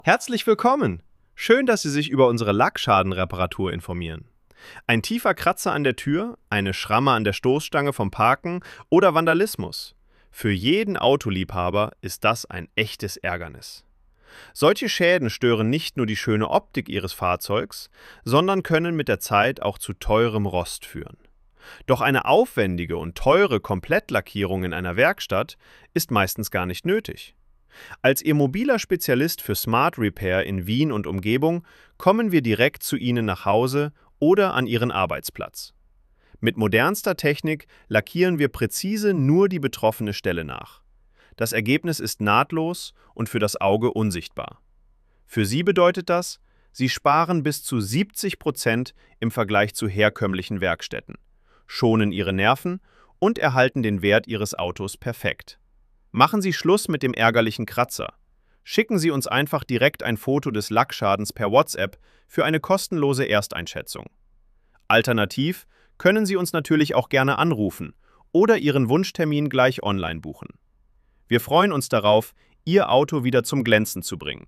Herzlich willkommen! Schön, dass Sie sich über unsere Lackschadenreparatur informieren. Ein tiefer Kratzer an der Tür, eine Schramme an der Stoßstange vom Parken oder Vandalismus. Für jeden Autoliebhaber ist das ein echtes Ärgernis. Solche Schäden stören nicht nur die schöne Optik Ihres Fahrzeugs, sondern können mit der Zeit auch zu teurem Rost führen. Doch eine aufwendige und teure Komplettlackierung in einer Werkstatt ist meistens gar nicht nötig. Als Ihr mobiler Spezialist für Smart Repair in Wien und Umgebung kommen wir direkt zu Ihnen nach Hause oder an Ihren Arbeitsplatz. Mit modernster Technik lackieren wir präzise nur die betroffene Stelle nach. Das Ergebnis ist nahtlos und für das Auge unsichtbar. Für Sie bedeutet das, Sie sparen bis zu 70% im Vergleich zu herkömmlichen Werkstätten, schonen Ihre Nerven und erhalten den Wert Ihres Autos perfekt. Machen Sie Schluss mit dem ärgerlichen Kratzer. Schicken Sie uns einfach direkt ein Foto des Lackschadens per WhatsApp für eine kostenlose Ersteinschätzung. Alternativ können Sie uns natürlich auch gerne anrufen oder Ihren Wunschtermin gleich online buchen. Wir freuen uns darauf, Ihr Auto wieder zum Glänzen zu bringen.